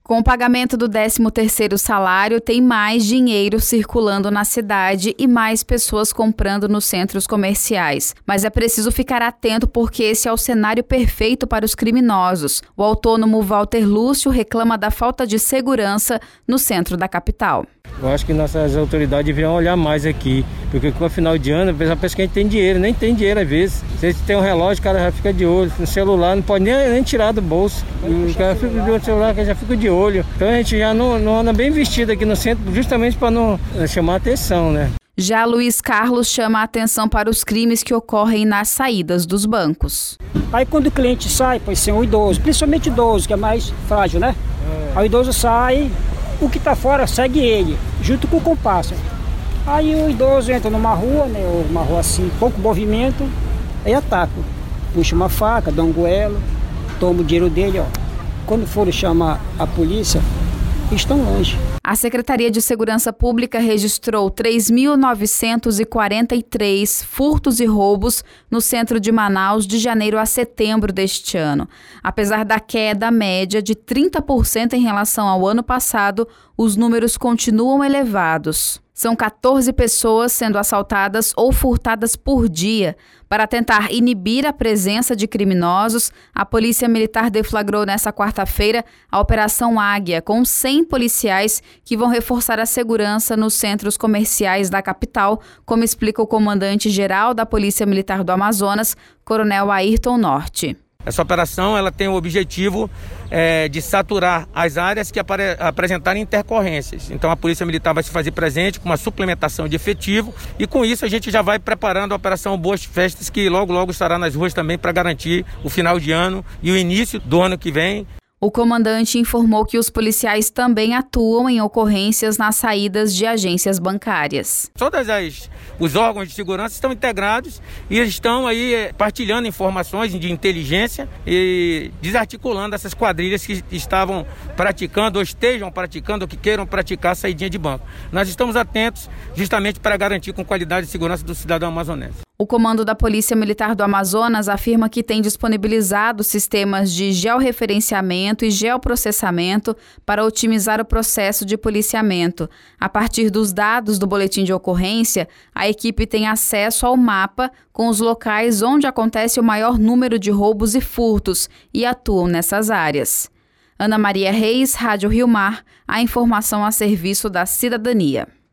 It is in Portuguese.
Com o pagamento do 13º salário, tem mais dinheiro circulando na cidade e mais pessoas comprando nos centros comerciais. Mas é preciso ficar atento porque esse é o cenário perfeito para os criminosos. O autônomo Walter Lúcio reclama da falta de segurança no centro da capital. Eu acho que nossas autoridades deveriam olhar mais aqui, porque com o final de ano, a pessoa pensa que a gente tem dinheiro, nem tem dinheiro às vezes. Se a gente tem um relógio, o cara já fica de olho, no celular, não pode nem tirar do bolso. O cara fica de olho no celular, que já fica de olho. Então a gente já não anda bem vestido aqui no centro, justamente para não chamar atenção, né? Já Luiz Carlos chama a atenção para os crimes que ocorrem nas saídas dos bancos. Aí quando o cliente sai, pode ser um idoso, principalmente idoso, que é mais frágil, né? Aí o idoso sai, o que está fora segue ele, junto com o compasso. Aí o idoso entra numa rua, né? Uma rua assim, pouco movimento, aí ataca. Puxa uma faca, dá um goelo, toma o dinheiro dele, ó. Quando for chamar a polícia, estão longe. A Secretaria de Segurança Pública registrou 3.943 furtos e roubos no centro de Manaus de janeiro a setembro deste ano. Apesar da queda média de 30% em relação ao ano passado, os números continuam elevados. São 14 pessoas sendo assaltadas ou furtadas por dia. Para tentar inibir a presença de criminosos, a Polícia Militar deflagrou nesta quarta-feira a Operação Águia, com 100 policiais que vão reforçar a segurança nos centros comerciais da capital, como explica o comandante-geral da Polícia Militar do Amazonas, Coronel Ayrton Norte. Essa operação ela tem o objetivo de saturar as áreas que apresentarem intercorrências. Então a Polícia Militar vai se fazer presente com uma suplementação de efetivo e com isso a gente já vai preparando a Operação Boas Festas, que logo estará nas ruas também para garantir o final de ano e o início do ano que vem. O comandante informou que os policiais também atuam em ocorrências nas saídas de agências bancárias. Todos os órgãos de segurança estão integrados e estão aí partilhando informações de inteligência e desarticulando essas quadrilhas que estavam praticando ou estejam praticando ou que queiram praticar a saidinha de banco. Nós estamos atentos justamente para garantir com qualidade e segurança do cidadão amazonense. O comando da Polícia Militar do Amazonas afirma que tem disponibilizado sistemas de georreferenciamento e geoprocessamento para otimizar o processo de policiamento. A partir dos dados do boletim de ocorrência, a equipe tem acesso ao mapa com os locais onde acontece o maior número de roubos e furtos e atuam nessas áreas. Ana Maria Reis, Rádio Rio Mar, a informação a serviço da cidadania.